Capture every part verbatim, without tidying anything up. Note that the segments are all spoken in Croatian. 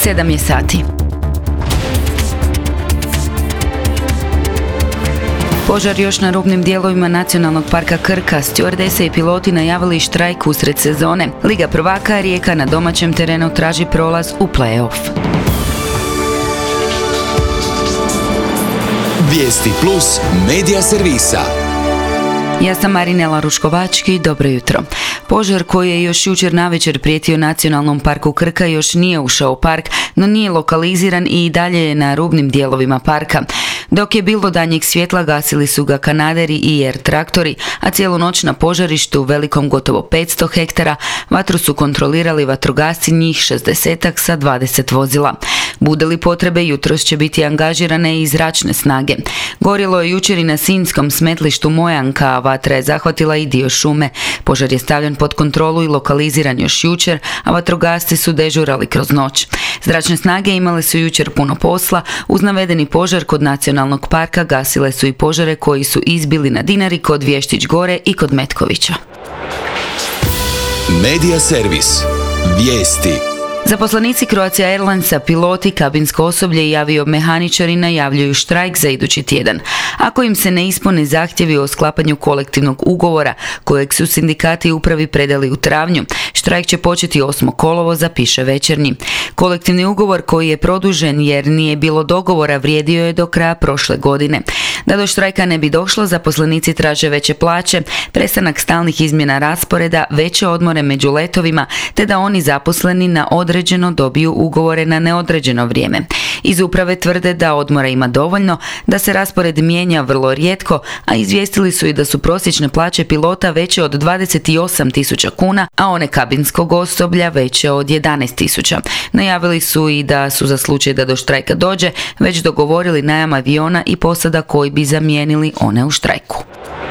sedam je sati. Požar još na rubnim dijelovima Nacionalnog parka Krka. Stjuardese i piloti najavili štrajk usred sezone. Liga prvaka Rijeka na domaćem terenu traži prolaz u play-off. Vijesti plus medija servisa. Ja sam Marinela Ruškovački, dobro jutro. Požar koji je još jučer navečer prijetio Nacionalnom parku Krka još nije ušao u park, no nije lokaliziran i dalje je na rubnim dijelovima parka. Dok je bilo danjeg svjetla, gasili su ga kanaderi i er traktori, a cijelu noć na požarištu velikom gotovo petsto hektara vatru su kontrolirali vatrogasci, njih šezdesetak sa dvadeset vozila. Bude li potrebe, jutros će biti angažirane i zračne snage. Gorjelo je jučer i na sinjskom smetlištu Mojanka, a vatra je zahvatila i dio šume. Požar je stavljen pod kontrolu i lokaliziran još jučer, a vatrogasci su dežurali kroz noć. Zračne snage imale su jučer puno posla. Uz navedeni požar kod Nacionalnog parka gasile su i požare koji su izbili na Dinari, kod Vještić gore i kod Metkovića. Medija servis. Vijesti. Zaposlenici Croatia Airlinesa, piloti, kabinsko osoblje i aviomehaničari najavljuju štrajk za idući tjedan. Ako im se ne ispune zahtjevi o sklapanju kolektivnog ugovora, kojeg su sindikati upravi predali u travnju, štrajk će početi osmog kolovoza, piše Večernji. Kolektivni ugovor koji je produžen jer nije bilo dogovora vrijedio je do kraja prošle godine. Da do štrajka ne bi došlo, zaposlenici traže veće plaće, prestanak stalnih izmjena rasporeda, veće odmore među letovima, te da oni zaposleni na određeno dobiju ugovore na neodređeno vrijeme. Iz uprave tvrde da odmora ima dovoljno, da se raspored mijenja vrlo rijetko, a izvijestili su i da su prosječne plaće pilota veće od dvadeset osam tisuća kuna, a one kabinskog osoblja veće od jedanaest tisuća. Najavili su i da su za slučaj da do štrajka dođe već dogovorili najam aviona i posada koji bi zamijenili one u štrajku.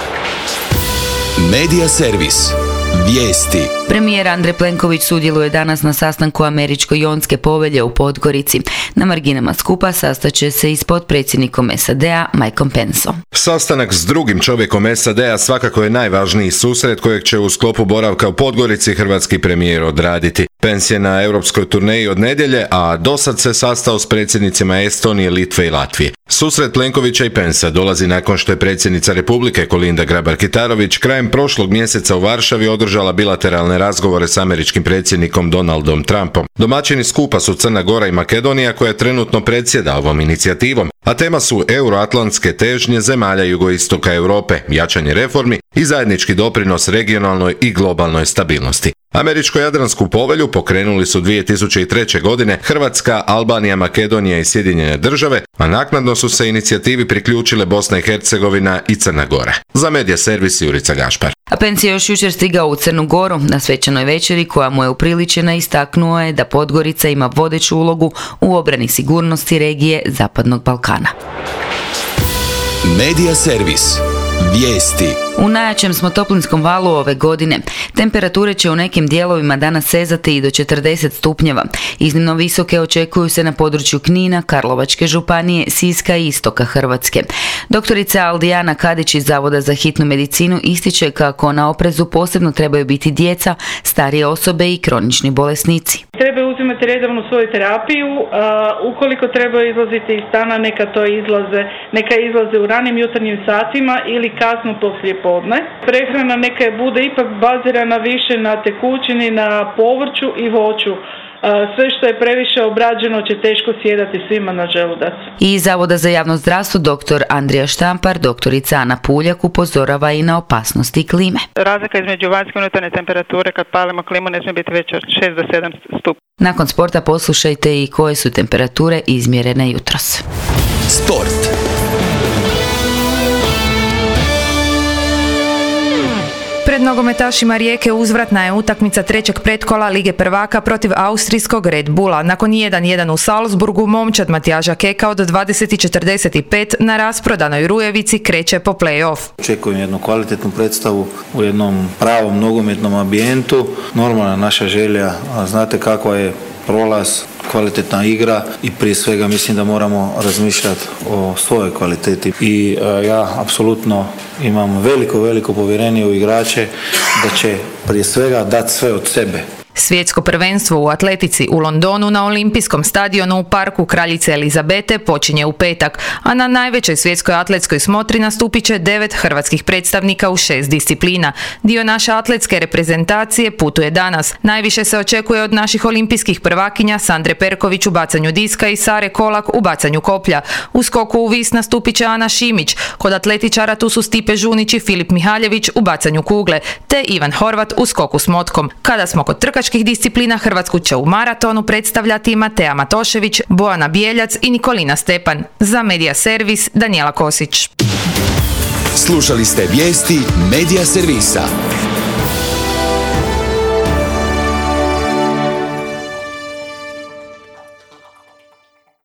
Medija servis. Vijesti. Premijer Andrej Plenković sudjeluje danas na sastanku Američko-jonske povelje u Podgorici. Na marginama skupa sastaće se i s potpredsjednikom es a de a Mikeom Penceom. Sastanak s drugim čovjekom es a de a svakako je najvažniji susret kojeg će u sklopu boravka u Podgorici hrvatski premijer odraditi. Pence je na europskoj turneji od nedjelje, a dosad se sastao s predsjednicima Estonije, Litve i Latvije. Susret Plenkovića i Pencea dolazi nakon što je predsjednica Republike Kolinda Grabar-Kitarović krajem prošlog mjeseca u Varšavi održala bilateralne razgovore s američkim predsjednikom Donaldom Trumpom. Domaćini skupa su Crna Gora i Makedonija, koja trenutno predsjeda ovom inicijativom, a tema su euroatlantske težnje zemalja jugoistoka Europe, jačanje reformi i zajednički doprinos regionalnoj i globalnoj stabilnosti. Američko-jadransku povelju pokrenuli su dvije tisuće treće. godine Hrvatska, Albanija, Makedonija i Sjedinjene države, a naknadno su se inicijativi priključile Bosna i Hercegovina i Crna Gora. Za medija servis Jurica Gašpar. A Pence je još jučer stigao u Crnu Goru. Na svečanoj večeri koja mu je upriličena istaknuo je da Podgorica ima vodeću ulogu u obrani sigurnosti regije Zapadnog Balkana. Medija servis. Vijesti. U najjačem smo toplinskom valu ove godine. Temperature će u nekim dijelovima danas sezati i do četrdeset stupnjeva. Iznimno visoke očekuju se na području Knina, Karlovačke županije, Siska i istoka Hrvatske. Doktorica Aldijana Kadić iz Zavoda za hitnu medicinu ističe kako na oprezu posebno trebaju biti djeca, starije osobe i kronični bolesnici. Treba uzimati redovnu svoju terapiju, a ukoliko treba izlaziti iz stana, neka to izlaze, neka izlaze u ranim jutarnjim satima ili kasno poslije podne. Prehrana neka bude ipak bazirana više na tekućini, na povrću i voću. Sve što je previše obrađeno će teško sjedati svima na želudac. I Zavoda za javno zdravstvo dr. Andrija Štampar, doktorica Ana Puljak upozorava i na opasnosti klime. Razlika između vanjske i unutarnje temperature kad palimo klimu ne smije biti veća od šest do sedam stupnjeva. Nakon sporta poslušajte i koje su temperature izmjerene jutros. Sport. Pred nogometašima Rijeke uzvratna je utakmica trećeg pretkola Lige prvaka protiv austrijskog Red Bulla. Nakon jedan jedan u Salzburgu, momčad Matijaža Keka od dvadeset četrdeset pet na rasprodanoj Rujevici kreće po play-off. Očekujem jednu kvalitetnu predstavu u jednom pravom nogometnom ambijentu. Normalna naša želja, a znate kakva je prolaz, kvalitetna igra i prije svega mislim da moramo razmišljati o svojoj kvaliteti. I e, ja apsolutno imam veliko, veliko povjerenje u igrače da će prije svega dati sve od sebe. Svjetsko prvenstvo u atletici u Londonu na olimpijskom stadionu u parku Kraljice Elizabete počinje u petak, a na najvećoj svjetskoj atletskoj smotri nastupit će devet hrvatskih predstavnika u šest disciplina. Dio naše atletske reprezentacije putuje danas. Najviše se očekuje od naših olimpijskih prvakinja Sandre Perković u bacanju diska i Sare Kolak u bacanju koplja. U skoku u vis nastupit će Ana Šimić. Kod atletičara tu su Stipe Žunić i Filip Mihaljević u bacanju kugle, te Ivan Horvat u skoku s motkom. Kada smo kod trkačkih disciplina, Hrvatsku će u maratonu predstavljati Matea Matošević, Bojana Bijeljac i Nikolina Stepan. Za Medija Servis, Danijela Kosić. Slušali ste vijesti Medija Servisa.